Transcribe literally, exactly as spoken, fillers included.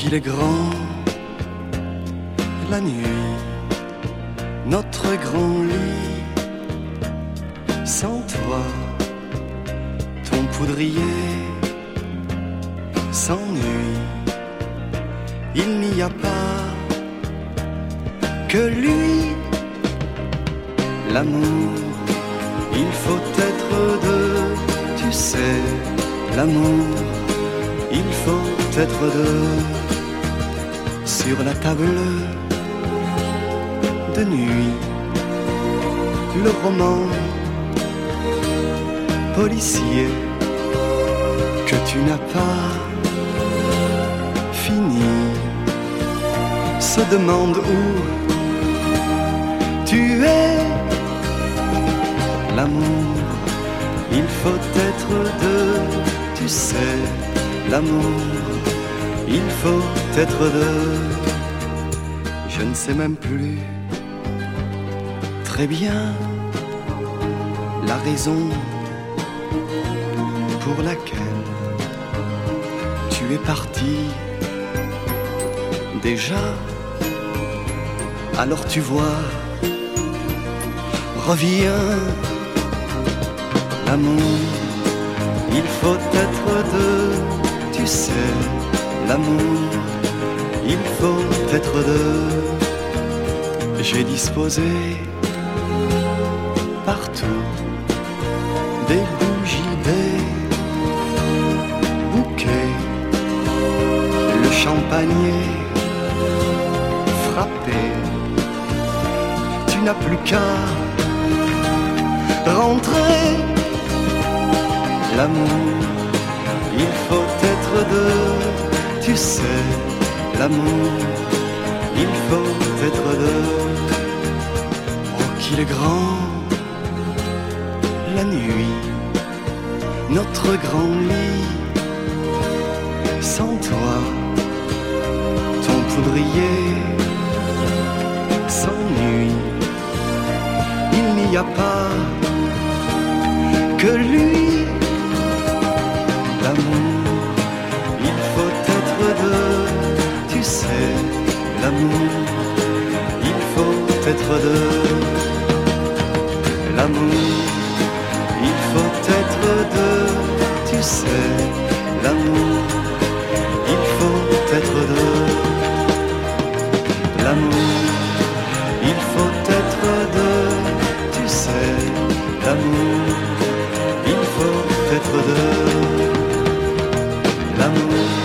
qu'il est grand, la nuit, notre grand lit, sans toi, ton poudrier s'ennuie. Il n'y a pas que lui, l'amour, il faut être deux, tu sais, l'amour, il faut être deux. Sur la table de nuit, le roman policier que tu n'as pas fini se demande où tu es. L'amour, il faut être deux, tu sais, l'amour, il faut être deux. Je ne sais même plus très bien la raison pour laquelle tu es parti déjà. Alors tu vois, reviens, l'amour, il faut être deux, tu sais, l'amour, il faut être deux. J'ai disposé partout des bougies, des bouquets, le champagner frappé. Tu n'as plus qu'à rentrer. L'amour, il faut être deux, tu sais, l'amour, il faut être deux. Oh, qu'il est grand, la nuit, notre grand lit, sans toi, ton poudrier s'ennuie. Il n'y a pas que lui, l'amour, il faut être deux, tu sais, l'amour, il faut être deux. L'amour, il faut être deux, tu sais, l'amour, il faut être deux. L'amour, il faut être deux, tu sais, l'amour, il faut être deux. L'amour,